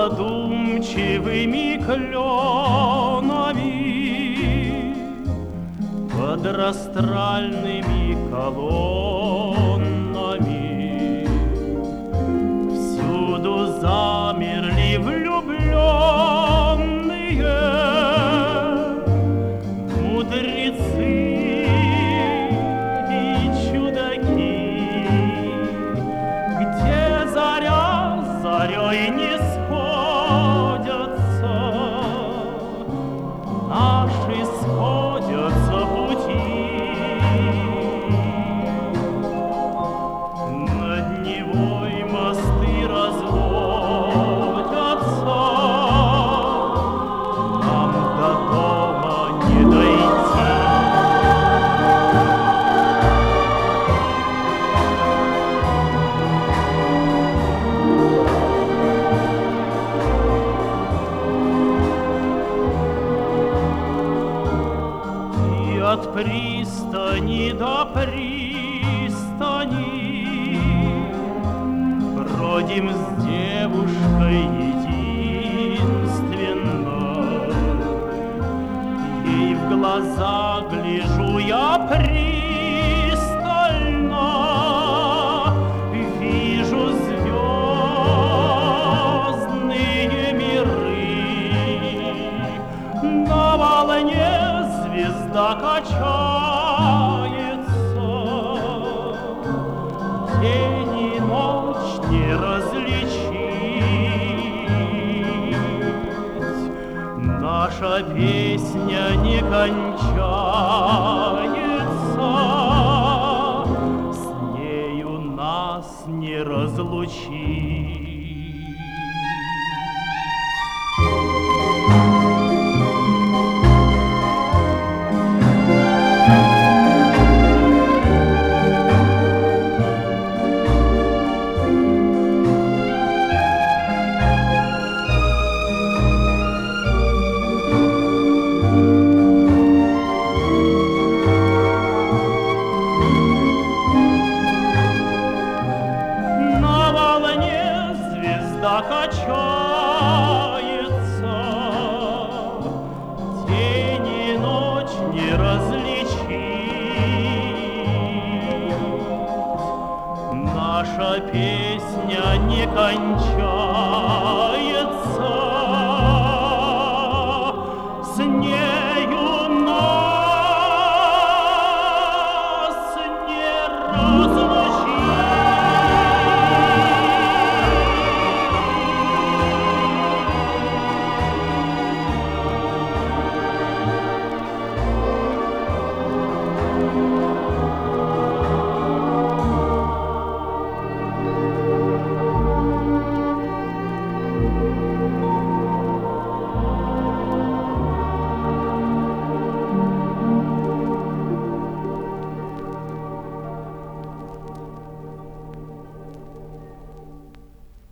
задумчивыми кленами под растральными колоннами всюду замерли влюбленные мудрецы и чудаки, где заря зарей не сходятся, наши сходятся пути. Над Невой мосты разводятся, нам до дома не дойти. От пристани до пристани бродим с девушкой единственной. Ей в глаза гляжу я пристально, вижу звездные миры. На волне звезда качается, день и ночь не различить. Наша песня не кончается, с нею нас не разлучить. Качается, день и ночь не различить. Наша песня не кончается.